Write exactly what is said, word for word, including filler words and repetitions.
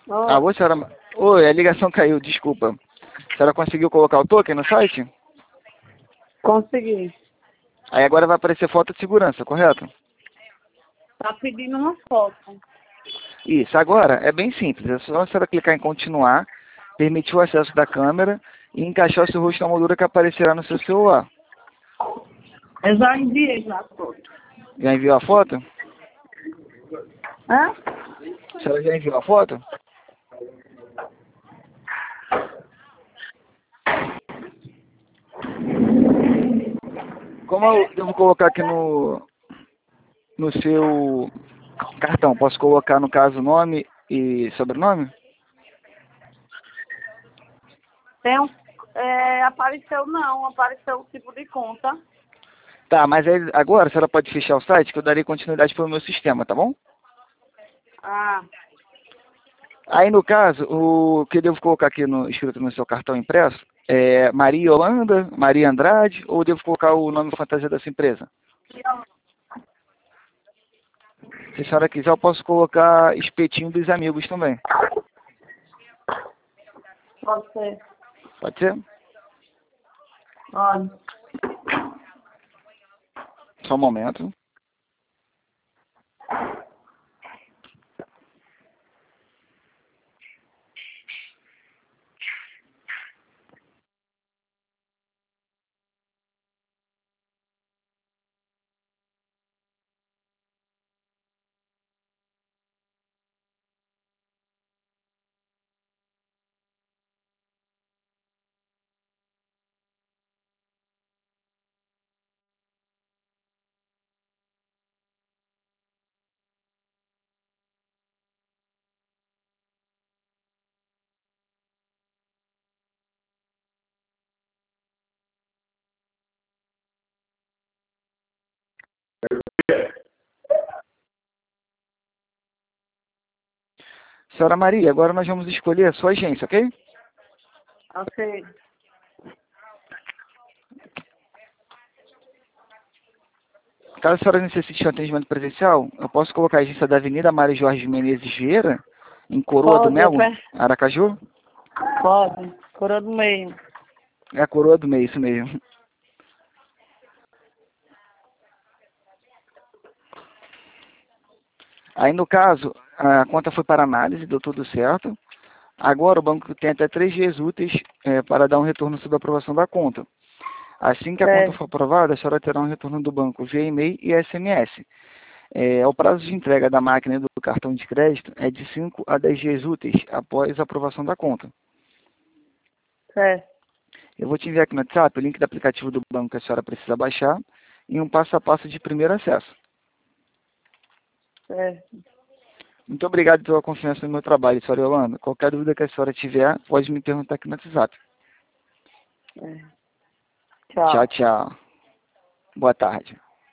Ah, Oi, oi, senhora. Oi, a ligação caiu, desculpa. A senhora conseguiu colocar o token no site? consegui. Aí agora vai aparecer foto de segurança, correto? Tá pedindo uma foto. Isso, agora é bem simples. É só a senhora clicar em continuar, permitir o acesso da câmera e encaixar o seu rosto na moldura que aparecerá no seu celular. Eu já enviei já a foto. Já enviou a foto? Hã? A senhora já enviou a foto? Como eu devo colocar aqui no, no seu cartão? Posso colocar, no caso, nome e sobrenome? Tem um, é, apareceu não, apareceu o tipo de conta. Tá, mas aí, agora a senhora pode fechar o site que eu darei continuidade pelo meu sistema, tá bom? Ah, Aí, no caso, o que eu devo colocar aqui no, escrito no seu cartão impresso é Maria Holanda, Maria Andrade, ou devo colocar o nome fantasia dessa empresa? Se a senhora quiser, eu posso colocar Espetinho dos Amigos também. pode ser. Pode ser? Olha. Só um momento. Senhora Maria, agora nós vamos escolher a sua agência, ok? Ok. Caso a senhora necessite de um atendimento presencial, eu posso colocar a agência da Avenida Mário Jorge Menezes Vieira, em Coroa do Pode, eu Melo, quero. Aracaju? Pode. Coroa do meio. É a Coroa do Meio, isso mesmo. Aí, no caso, a conta foi para análise, deu tudo certo. Agora, o banco tem até três dias úteis é, para dar um retorno sobre a aprovação da conta. Assim que a conta Certo. for aprovada, a senhora terá um retorno do banco via e-mail e S M S. É, o prazo de entrega da máquina e do cartão de crédito é de cinco a dez dias úteis após a aprovação da conta. Certo. Eu vou te enviar aqui no WhatsApp o link do aplicativo do banco que a senhora precisa baixar e um passo a passo de primeiro acesso. Certo. Muito obrigado pela confiança no meu trabalho, senhora Yolanda. Qualquer dúvida que a senhora tiver, pode me perguntar aqui no WhatsApp. É. Tchau. Tchau, tchau. Boa tarde.